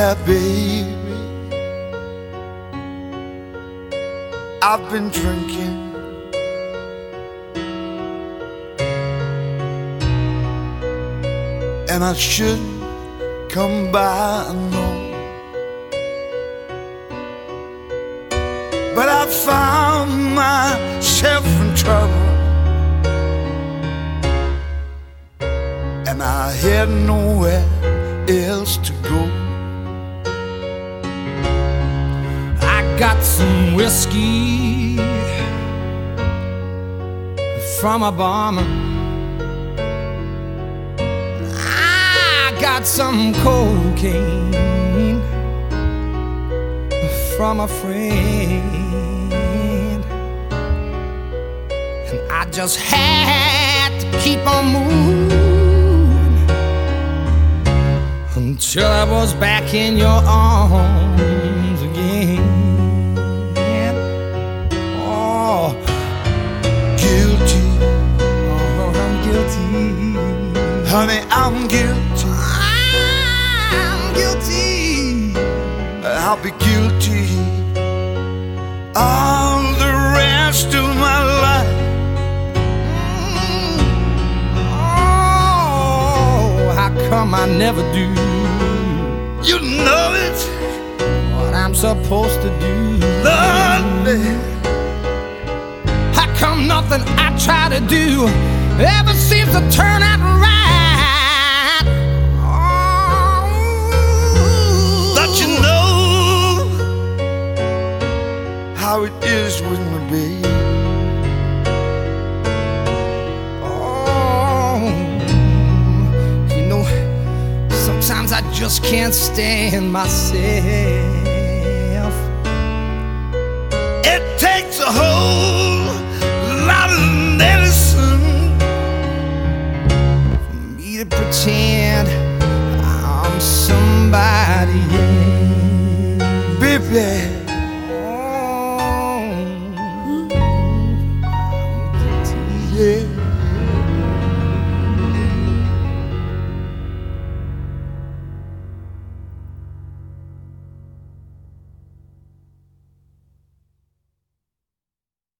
baby, I've been drinking, and I shouldn't come by, no. But I found myself in trouble, and I had nowhere else to go. I got some whiskey from a barman. I got some cocaine from a friend, and I just had to keep on moving until I was back in your arms again. Oh, Guilty, oh, I'm guilty. honey, I'm guilty. I'm guilty. I'll be guilty all the rest of my life. Oh, how come I never do You know it, what I'm supposed to do? Lord. How come nothing I try to do ever seems to turn out right? Oh, But you know how it is with me, babe. oh, you know, sometimes I just can't stand myself. It takes a whole lot of medicine For me to pretend I'm somebody else. baby.